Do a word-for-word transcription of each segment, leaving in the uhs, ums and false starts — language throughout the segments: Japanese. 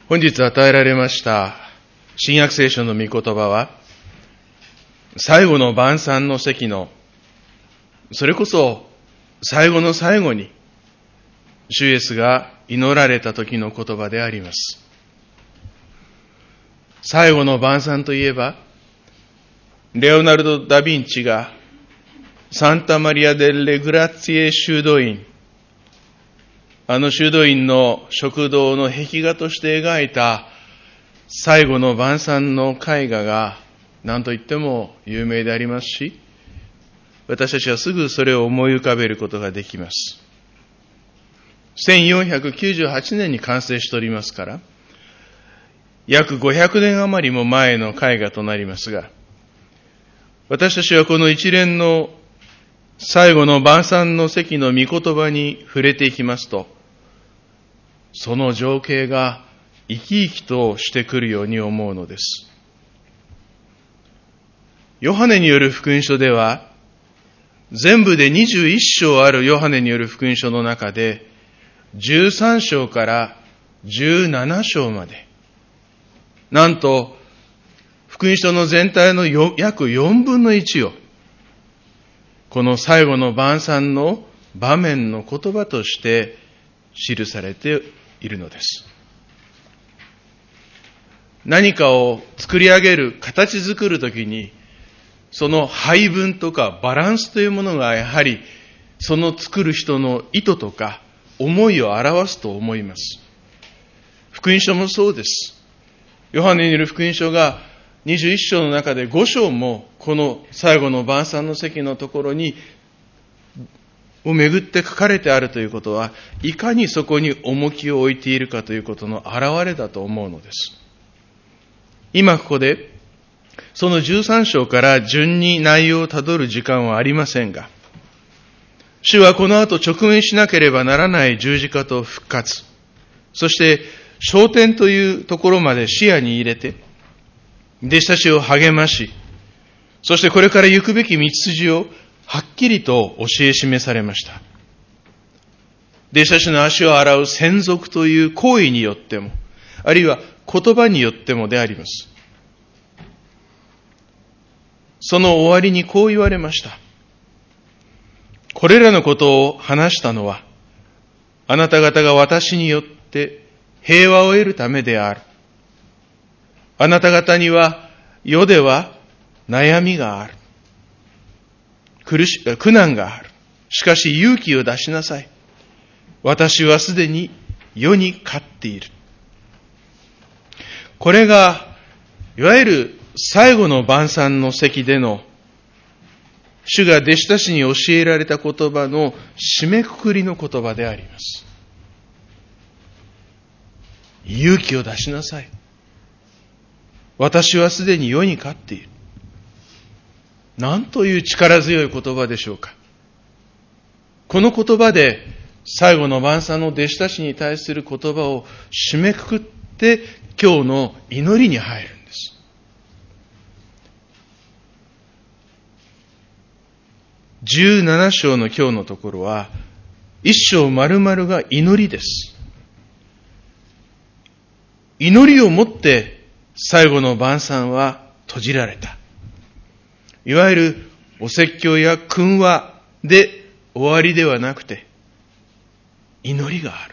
本日与えられました新約聖書の御言葉は、最後の晩餐の席の、それこそ最後の最後に、主イエスが祈られた時の言葉であります。最後の晩餐といえば、レオナルド・ダ・ヴィンチがサンタマリア・デル・レグラッツィエ修道院、あの修道院の食堂の壁画として描いた最後の晩餐の絵画が何と言っても有名でありますし、私たちはすぐそれを思い浮かべることができます。せんよんひゃくきゅうじゅうはちねんに完成しておりますから、約ごひゃくねん余りも前の絵画となりますが、私たちはこの一連の最後の晩餐の席の御言葉に触れていきますと、その情景が生き生きとしてくるように思うのです。ヨハネによる福音書では、全部でにじゅういっ章あるヨハネによる福音書の中で、じゅうさん章からじゅうなな章まで、なんと福音書の全体の約よんぶんのいちを、この最後の晩餐の場面の言葉として記されているのです。何かを作り上げる、形作るときに、その配分とかバランスというものがやはり、その作る人の意図とか思いを表すと思います。福音書もそうです。ヨハネによる福音書がにじゅういっ章の中でご章もこの最後の晩餐の席のところにをめぐって書かれてあるということは、いかにそこに重きを置いているかということの表れだと思うのです。今ここでそのじゅうさん章から順に内容をたどる時間はありませんが、主はこの後直面しなければならない十字架と復活、そして昇天というところまで視野に入れて、弟子たちを励まし、そしてこれから行くべき道筋をはっきりと教え示されました。弟子たちの足を洗う洗足という行為によっても、あるいは言葉によってもであります。その終わりにこう言われました。これらのことを話したのは、あなた方が私によって平和を得るためである。あなた方には世では悩みがある。苦し、苦難がある。しかし勇気を出しなさい。私はすでに世に勝っている。これが、いわゆる最後の晩餐の席での、主が弟子たちに教えられた言葉の締めくくりの言葉であります。勇気を出しなさい。私はすでに世に勝っている。なんという力強い言葉でしょうか。この言葉で最後の晩餐の弟子たちに対する言葉を締めくくって今日の祈りに入るんです。じゅうなな章の今日のところは、一章丸々が祈りです。祈りをもって最後の晩餐は閉じられた。いわゆるお説教や訓話で終わりではなくて、祈りがある。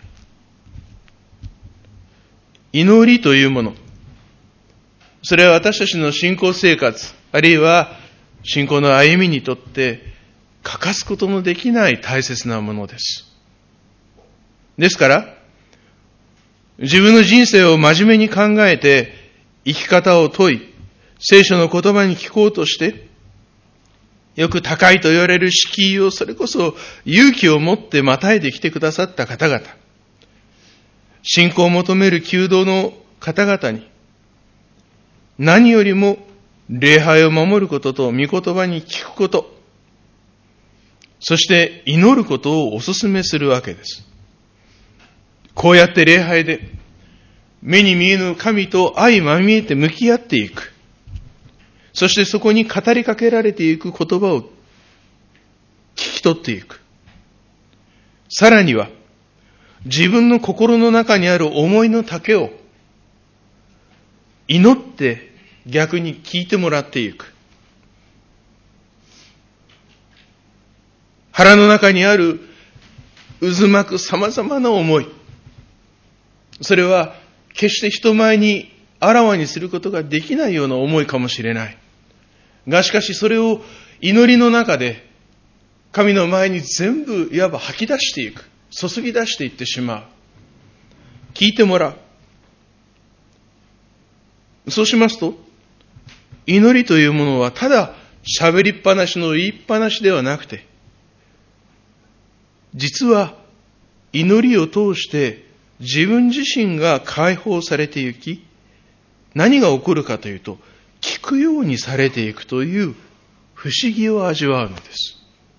祈りというもの、それは私たちの信仰生活、あるいは信仰の歩みにとって欠かすことのできない大切なものです。ですから、自分の人生を真面目に考えて生き方を問い、聖書の言葉に聞こうとして、よく高いと言われる敷居をそれこそ勇気を持ってまたいできてくださった方々、信仰を求める求道の方々に、何よりも礼拝を守ることと御言葉に聞くこと、そして祈ることをお勧めするわけです。こうやって礼拝で目に見えぬ神と相まみえて向き合っていく。そしてそこに語りかけられていく言葉を聞き取っていく。さらには自分の心の中にある思いの丈を祈って逆に聞いてもらっていく。腹の中にある渦巻く様々な思い。それは決して人前にあらわにすることができないような思いかもしれない。がしかしそれを祈りの中で神の前に全部いわば吐き出していく。注ぎ出していってしまう。聞いてもらう。そうしますと、祈りというものはただ喋りっぱなしの言いっぱなしではなくて、実は祈りを通して自分自身が解放されていき、何が起こるかというと、聞くようにされていくという不思議を味わうのです。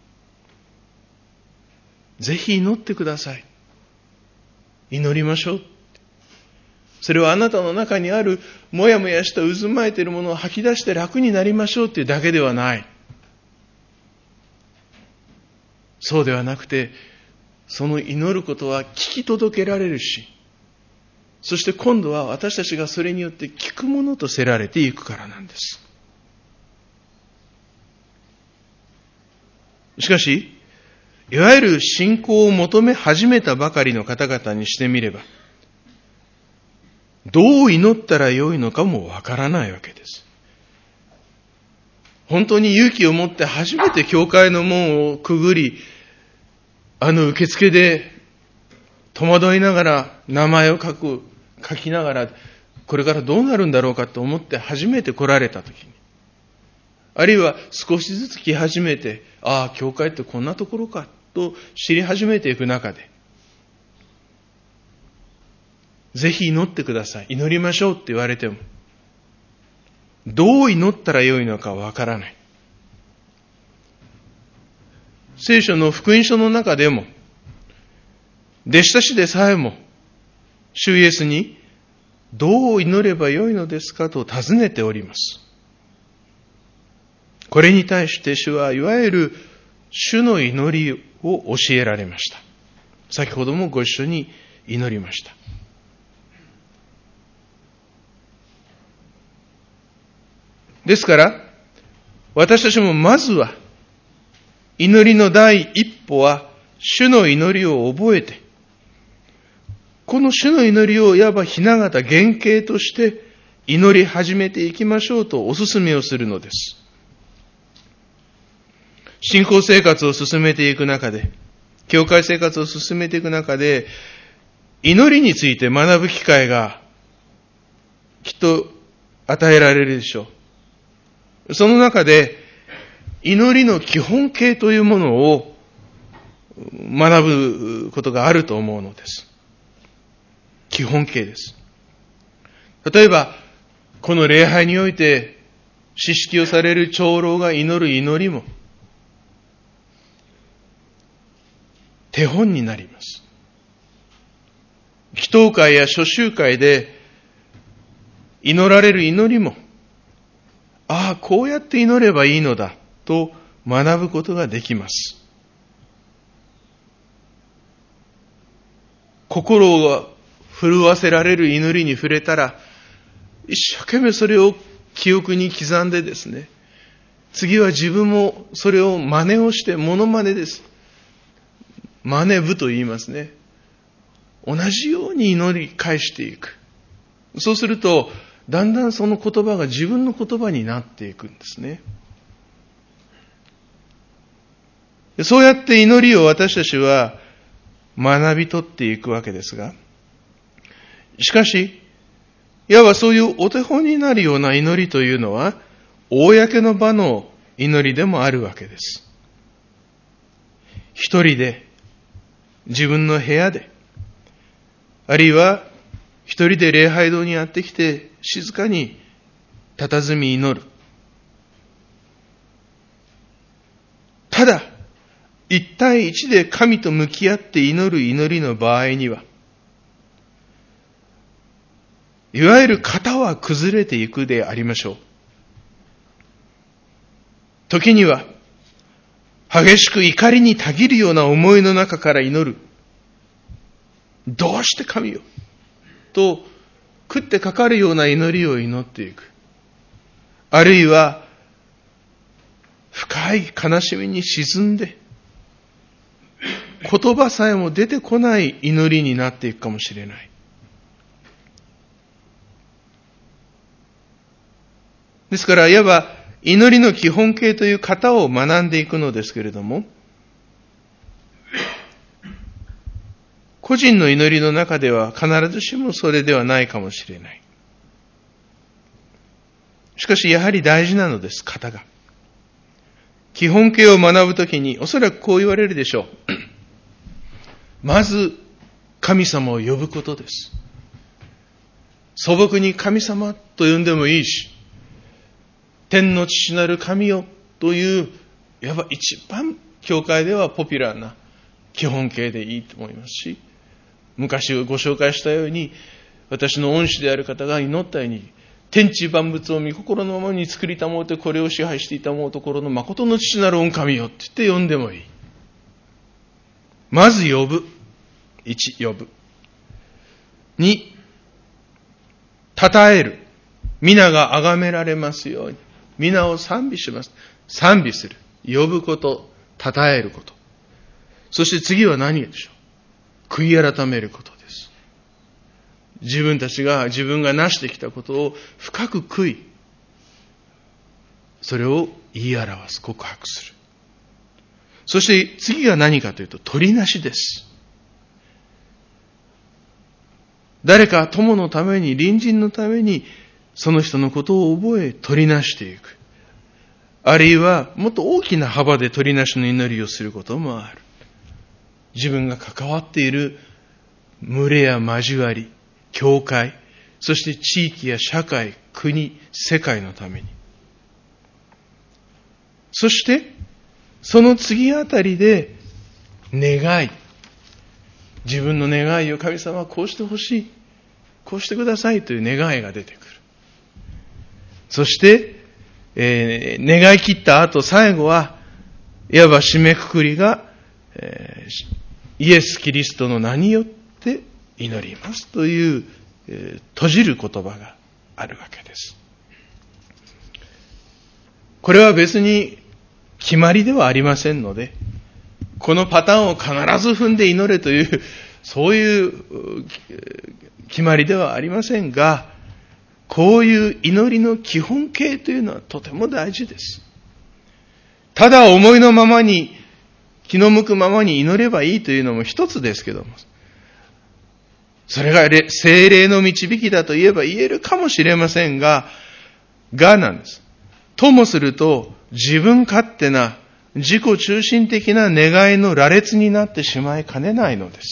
ぜひ祈ってください。祈りましょう。それはあなたの中にあるもやもやした渦巻いているものを吐き出して楽になりましょうというだけではない。そうではなくて、その祈ることは聞き届けられるし、そして今度は私たちがそれによって聞くものとせられていくからなんです。しかし、いわゆる信仰を求め始めたばかりの方々にしてみれば、どう祈ったらよいのかもわからないわけです。本当に勇気を持って初めて教会の門をくぐり、あの受付で戸惑いながら名前を書く、書きながら、これからどうなるんだろうかと思って初めて来られたときに、あるいは少しずつ来始めて、ああ、教会ってこんなところかと知り始めていく中で、ぜひ祈ってください。祈りましょうって言われても、どう祈ったらよいのかわからない。聖書の福音書の中でも、弟子たちでさえも、主イエスに、どう祈ればよいのですかと尋ねております。これに対して主はいわゆる主の祈りを教えられました。先ほどもご一緒に祈りました。ですから、私たちもまずは、祈りの第一歩は、主の祈りを覚えて、この主の祈りをいわばひな形原型として祈り始めていきましょうとお勧めをするのです。信仰生活を進めていく中で、教会生活を進めていく中で、祈りについて学ぶ機会がきっと与えられるでしょう。その中で、祈りの基本形というものを学ぶことがあると思うのです。基本形です。例えば、この礼拝において、詩式をされる長老が祈る祈りも、手本になります。祈祷会や初習会で祈られる祈りも、ああ、こうやって祈ればいいのだと学ぶことができます。心を震わせられる祈りに触れたら、一生懸命それを記憶に刻んでですね、次は自分もそれを真似をして、モノマネです。真似部と言いますね。同じように祈り返していく。そうすると、だんだんその言葉が自分の言葉になっていくんですね。そうやって祈りを私たちは学び取っていくわけですが、しかし、いわばそういうお手本になるような祈りというのは、公の場の祈りでもあるわけです。一人で、自分の部屋で、あるいは一人で礼拝堂にやってきて、静かに佇み祈る。ただ、一対一で神と向き合って祈る祈りの場合には、いわゆる型は崩れていくでありましょう。時には、激しく怒りにたぎるような思いの中から祈る。どうして神よと食ってかかるような祈りを祈っていく。あるいは、深い悲しみに沈んで、言葉さえも出てこない祈りになっていくかもしれない。ですから、いわば祈りの基本形という型を学んでいくのですけれども、個人の祈りの中では必ずしもそれではないかもしれない。しかしやはり大事なのです、型が。基本形を学ぶときにおそらくこう言われるでしょう。まず神様を呼ぶことです。素朴に神様と呼んでもいいし、天の父なる神よという、いわば一番教会ではポピュラーな基本形でいいと思いますし、昔ご紹介したように、私の恩師である方が祈ったように、天地万物を御心のままに作りたもうてこれを支配していたもうところの誠の父なる御神よって言って呼んでもいい。まず呼ぶ。一、呼ぶ。二、称える。皆が崇められますように。皆を賛美します。賛美する。呼ぶこと、称えること。そして次は何でしょう。悔い改めることです。自分たちが、自分が成してきたことを深く悔い、それを言い表す、告白する。そして次が何かというと、取りなしです。誰か友のために、隣人のために、その人のことを覚え、取りなしていく。あるいは、もっと大きな幅で取りなしの祈りをすることもある。自分が関わっている群れや交わり、教会、そして地域や社会、国、世界のために。そして、その次あたりで、願い。自分の願いを神様はこうしてほしい。こうしてくださいという願いが出てくる。そして、えー、願い切った後、最後は、いわば締めくくりが、えー、イエス・キリストの名によって祈りますという、えー、閉じる言葉があるわけです。これは別に決まりではありませんので、このパターンを必ず踏んで祈れという、そういう決まりではありませんが、こういう祈りの基本形というのはとても大事です。ただ思いのままに、気の向くままに祈ればいいというのも一つですけども、それが聖霊の導きだと言えば言えるかもしれませんが、がなんです。ともすると自分勝手な自己中心的な願いの羅列になってしまいかねないのです。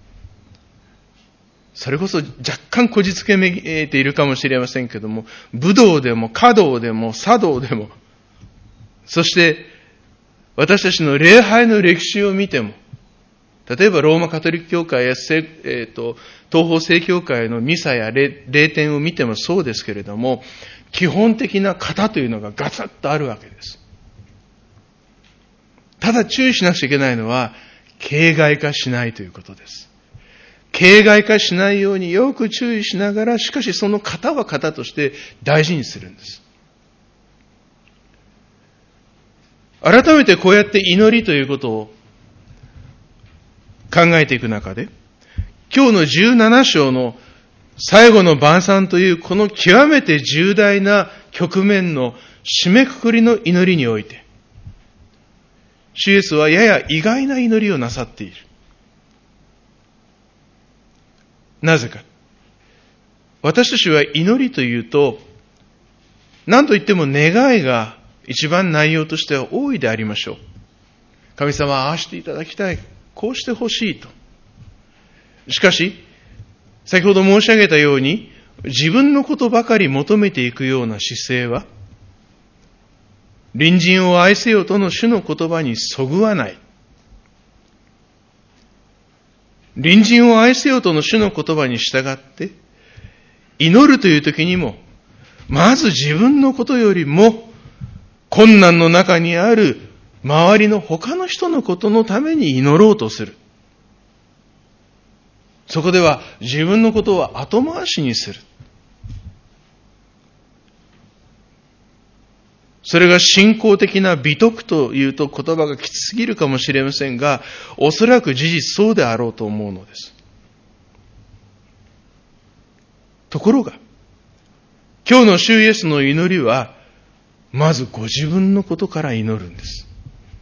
それこそ若干こじつけめているかもしれませんけども、武道でも華道でも茶道でも、そして私たちの礼拝の歴史を見ても、例えばローマカトリック教会や、えー、と東方正教会のミサや礼典を見てもそうですけれども、基本的な型というのがガツッとあるわけです。ただ注意しなくちゃいけないのは、形骸化しないということです。形骸化しないようによく注意しながら、しかしその型は型として大事にするんです。改めてこうやって祈りということを考えていく中で、今日のじゅうなな章の最後の晩餐というこの極めて重大な局面の締めくくりの祈りにおいて、主イエスはやや意外な祈りをなさっている。なぜか。私たちは祈りというと、何と言っても願いが一番内容としては多いでありましょう。神様はああしていただきたい。こうしてほしいと。しかし、先ほど申し上げたように、自分のことばかり求めていくような姿勢は、隣人を愛せよとの主の言葉にそぐわない。隣人を愛せよとの主の言葉に従って、祈るという時にも、まず自分のことよりも、困難の中にある周りの他の人のことのために祈ろうとする。 そこでは自分のことを後回しにする。それが信仰的な美徳というと言葉がきつすぎるかもしれませんが、おそらく事実そうであろうと思うのです。ところが、今日の主イエスの祈りは、まずご自分のことから祈るんです。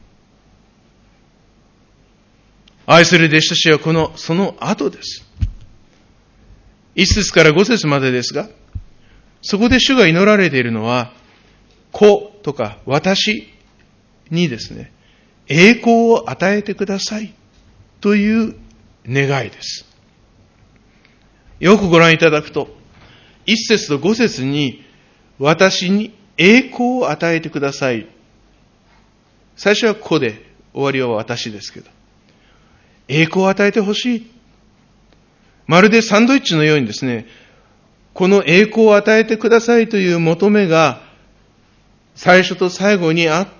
愛する弟子たちはこの、その後です。いっ節からご節までですが、そこで主が祈られているのは、子とか私にですね、栄光を与えてくださいという願いです。よくご覧いただくと、いっ節とご節に私に栄光を与えてください。最初は子で、終わりは私ですけど、栄光を与えてほしい。まるでサンドイッチのようにですね、この栄光を与えてくださいという求めが最初と最後にあって、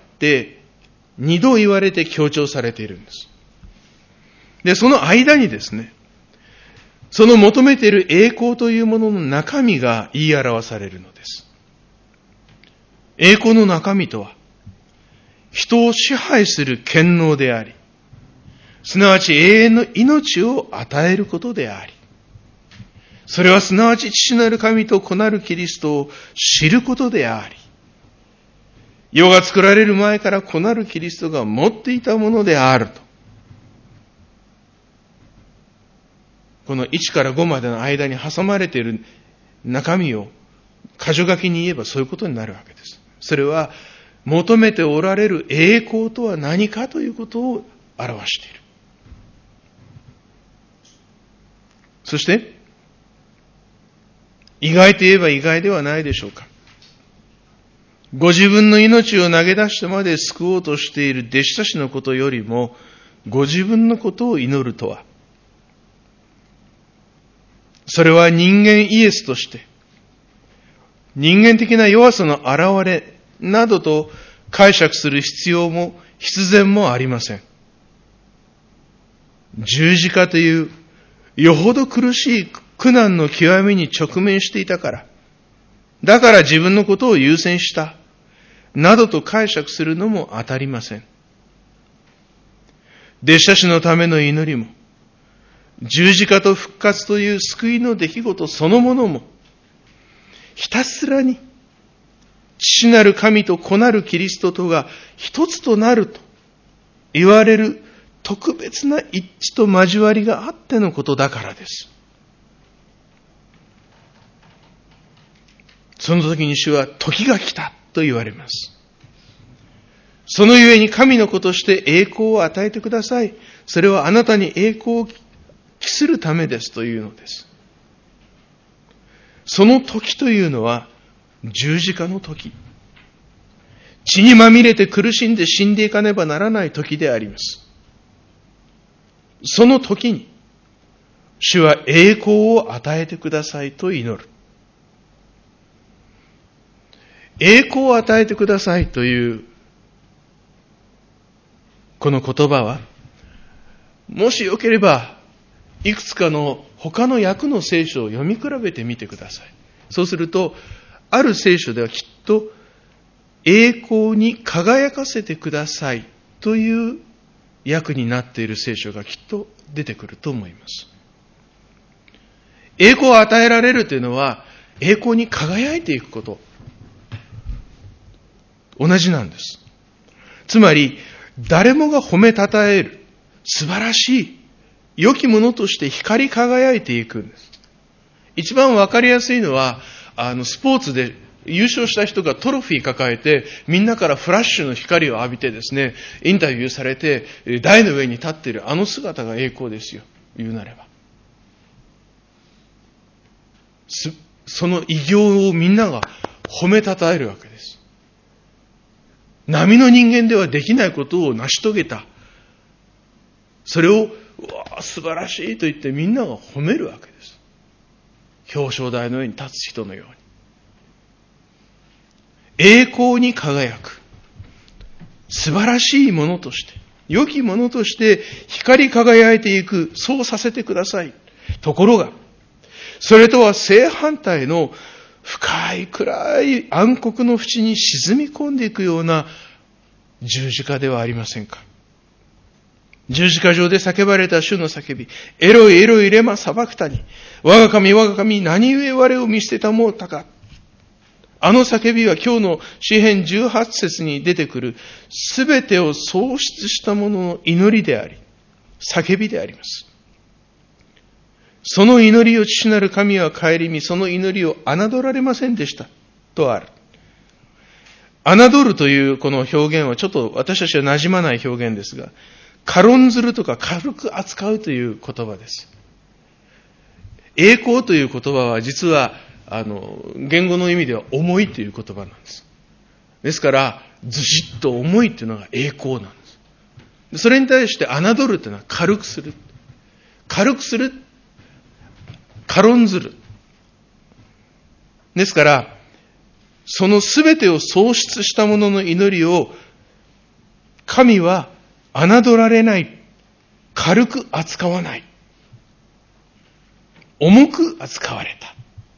二度言われて強調されているんです。で、その間にですね、その求めている栄光というものの中身が言い表されるのです。栄光の中身とは、人を支配する権能であり、すなわち永遠の命を与えることであり、それはすなわち父なる神と子なるキリストを知ることであり、世が作られる前から子なるキリストが持っていたものであると。このいちからごまでの間に挟まれている中身を箇条書きに言えばそういうことになるわけです。それは求めておられる栄光とは何かということを表している。そして、意外と言えば意外ではないでしょうか。ご自分の命を投げ出してまで救おうとしている弟子たちのことよりも、ご自分のことを祈るとは、それは人間イエスとして、人間的な弱さの現れなどと解釈する必要も必然もありません。十字架というよほど苦しい苦難の極みに直面していたから、だから自分のことを優先した、などと解釈するのも当たりません。弟子たちのための祈りも、十字架と復活という救いの出来事そのものも、ひたすらに、父なる神と子なるキリストとが一つとなると言われる特別な一致と交わりがあってのことだからです。その時に主は時が来たと言われます。そのゆえに神の子として栄光を与えてください。それはあなたに栄光を期するためですというのです。その時というのは十字架の時。血にまみれて苦しんで死んでいかねばならない時であります。その時に主は栄光を与えてくださいと祈る。栄光を与えてくださいというこの言葉は、もしよければいくつかの他の訳の聖書を読み比べてみてください。そうすると、ある聖書ではきっと栄光に輝かせてくださいという訳になっている聖書がきっと出てくると思います。栄光を与えられるというのは、栄光に輝いていくこと。同じなんです。つまり、誰もが褒めたたえる、素晴らしい、良きものとして光り輝いていくんです。一番わかりやすいのは、あの、スポーツで優勝した人がトロフィー抱えて、みんなからフラッシュの光を浴びてですね、インタビューされて、台の上に立っているあの姿が栄光ですよ。言うなれば。その偉業をみんなが褒めたたえるわけです。並の人間ではできないことを成し遂げた。それを、うわ、素晴らしいと言ってみんなが褒めるわけです。表彰台の上に立つ人のように。栄光に輝く。素晴らしいものとして、良きものとして光り輝いていく。そうさせてください。 ところが、それとは正反対の深い暗い暗黒の淵に沈み込んでいくような十字架ではありませんか。十字架上で叫ばれた主の叫び、エロイエロイレマサバクタニ、我が神我が神何故我を見捨てたもうたか。あの叫びは今日の詩編じゅうはち節に出てくるすべてを創出したものの祈りであり、叫びであります。その祈りを父なる神は顧み、その祈りを侮られませんでしたとある。侮るというこの表現はちょっと私たちは馴染まない表現ですが、軽んずるとか軽く扱うという言葉です。栄光という言葉は実はあの言語の意味では重いという言葉なんです。ですからずしっと重いというのが栄光なんです。それに対して侮るというのは軽くする。軽くする。軽んずる。ですから、そのすべてを創出したものの祈りを、神は侮られない。軽く扱わない。重く扱われた。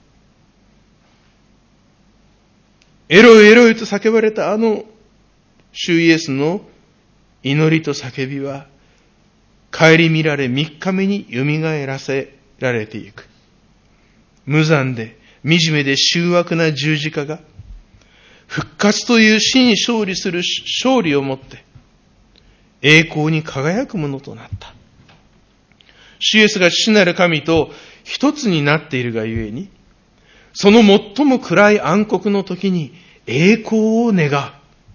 エロイエロイと叫ばれたあの主イエスの祈りと叫びは、顧みられ三日目によみがえらせられていく。無残で惨めで醜悪な十字架が復活という死に勝利する勝利をもって栄光に輝くものとなった。主イエスが父なる神と一つになっているがゆえに、その最も暗い暗黒の時に栄光を願う。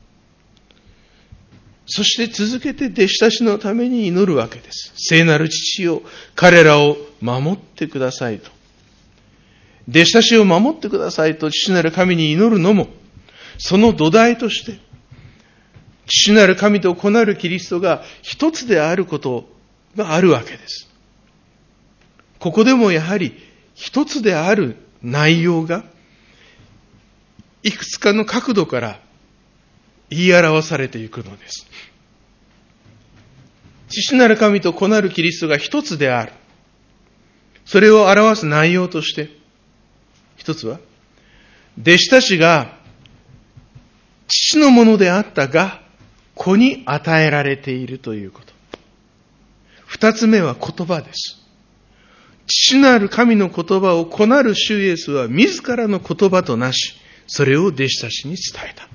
そして続けて弟子たちのために祈るわけです。聖なる父よ、彼らを守ってくださいと。弟子たちを守ってくださいと父なる神に祈るのも、その土台として、父なる神と子なるキリストが一つであることがあるわけです。ここでもやはり一つである内容が、いくつかの角度から言い表されていくのです。父なる神と子なるキリストが一つである。それを表す内容として、一つは、弟子たちが父のものであったが、子に与えられているということ。二つ目は言葉です。父なる神の言葉を子なる主イエスは自らの言葉となし、それを弟子たちに伝えた。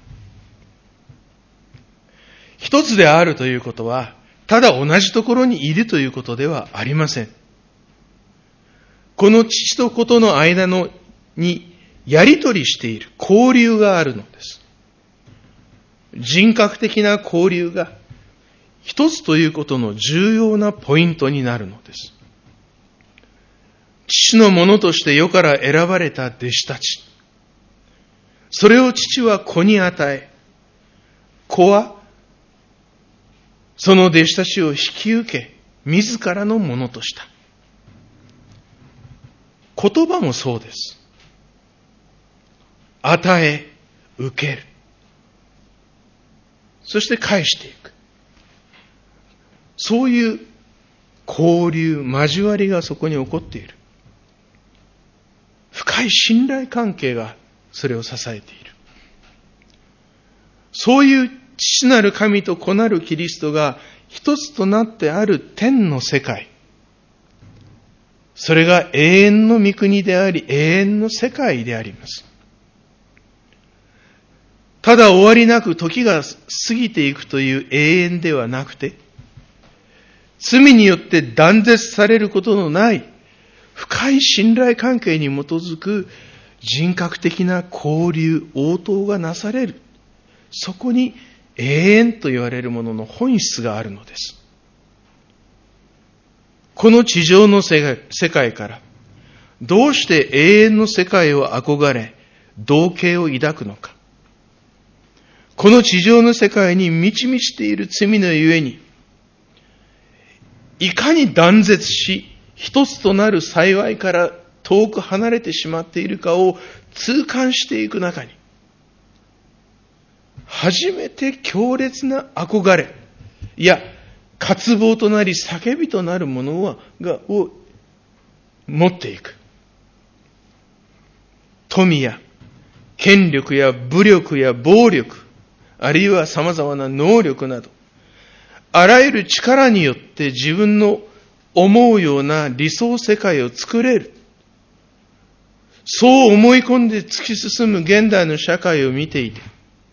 一つであるということは、ただ同じところにいるということではありません。この父と子との間のにやり取りしている交流があるのです。人格的な交流が一つということの重要なポイントになるのです。父のものとして世から選ばれた弟子たち。それを父は子に与え、子はその弟子たちを引き受け、自らのものとした。言葉もそうです。与え、受ける。そして返していく。そういう交流、交わりがそこに起こっている。深い信頼関係がそれを支えている。そういう父なる神と子なるキリストが一つとなってある天の世界。それが永遠の御国であり、永遠の世界であります。ただ終わりなく時が過ぎていくという永遠ではなくて、罪によって断絶されることのない深い信頼関係に基づく人格的な交流、応答がなされる。そこに永遠と言われるものの本質があるのです。この地上の世界からどうして永遠の世界を憧れ、同型を抱くのか。この地上の世界に満ち満ちている罪のゆえに、いかに断絶し、一つとなる幸いから遠く離れてしまっているかを痛感していく中に、初めて強烈な憧れ、いや、渇望となり叫びとなるものはがを持っていく。富や権力や武力や暴力、あるいは様々な能力など、あらゆる力によって自分の思うような理想世界を作れる。そう思い込んで突き進む現代の社会を見ていて、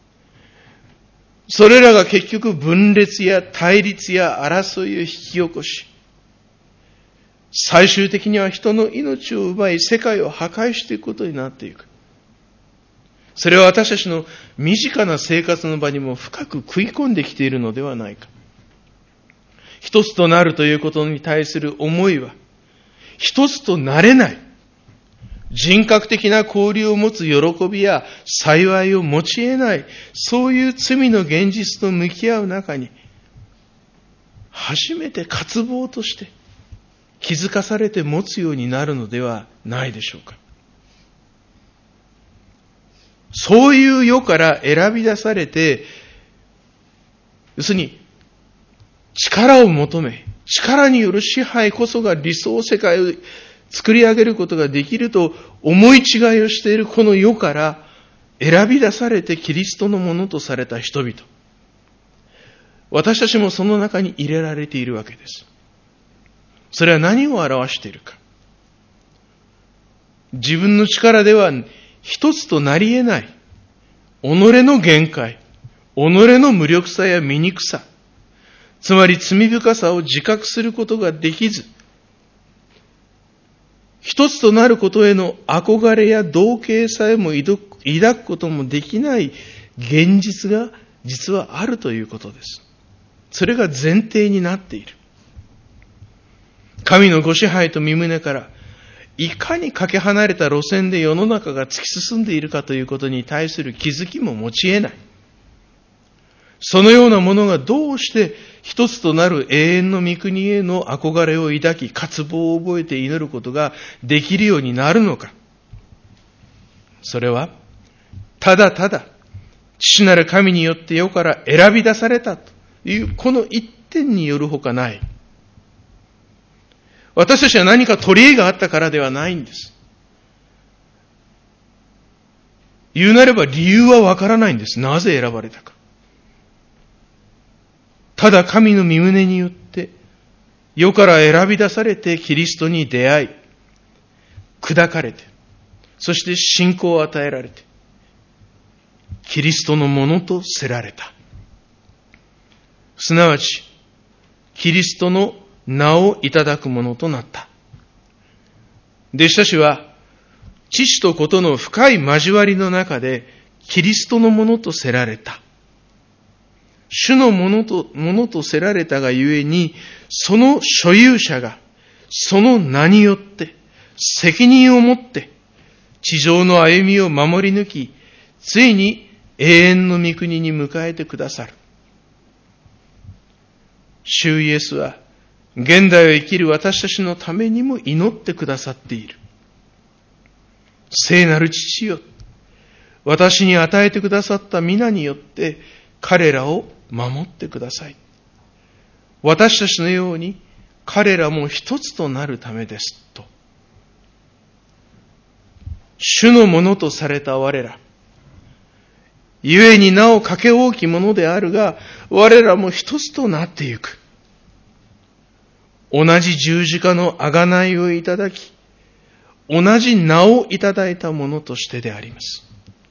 それらが結局分裂や対立や争いを引き起こし、最終的には人の命を奪い世界を破壊していくことになっていく。それは私たちの身近な生活の場にも深く食い込んできているのではないか。一つとなるということに対する思いは、一つとなれない。人格的な交流を持つ喜びや幸いを持ち得ない、そういう罪の現実と向き合う中に、初めて渇望として気づかされて持つようになるのではないでしょうか。そういう世から選び出されて、要するに力を求め、力による支配こそが理想世界を作り上げることができると思い違いをしているこの世から選び出されてキリストのものとされた人々。私たちもその中に入れられているわけです。それは何を表しているか。自分の力では一つとなり得ない、己の限界、己の無力さや醜さ、つまり罪深さを自覚することができず、一つとなることへの憧れや同型さえも抱くこともできない現実が実はあるということです。それが前提になっている。神のご支配と御胸からいかにかけ離れた路線で世の中が突き進んでいるかということに対する気づきも持ち得ない。そのようなものがどうして一つとなる永遠の御国への憧れを抱き、渇望を覚えて祈ることができるようになるのか。それは、ただただ、父なる神によって世から選び出されたという、この一点によるほかない。私たちは何か取り柄があったからではないんです。言うなれば理由はわからないんです。なぜ選ばれたか。ただ神の御胸によって世から選び出されてキリストに出会い、砕かれて、そして信仰を与えられて、キリストのものとせられた。すなわち、キリストの名をいただくものとなった。弟子たちは、父と子との深い交わりの中で、キリストのものとせられた。主のものと、ものとせられたがゆえに、その所有者が、その名によって、責任を持って、地上の歩みを守り抜き、ついに永遠の御国に迎えてくださる。主イエスは、現代を生きる私たちのためにも祈ってくださっている。聖なる父よ、私に与えてくださった皆によって、彼らを守ってください。私たちのように彼らも一つとなるためですと。主のものとされた我ら。故になおかけ大きものであるが、我らも一つとなってゆく。同じ十字架の贖いをいただき、同じ名をいただいたものとしてであります。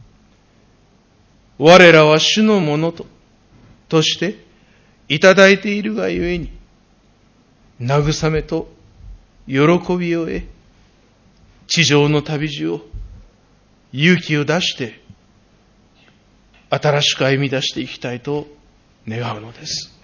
我らは主のものと、としていただいているがゆえに、慰めと喜びを得、地上の旅路を勇気を出して、新しく歩み出していきたいと願うのです。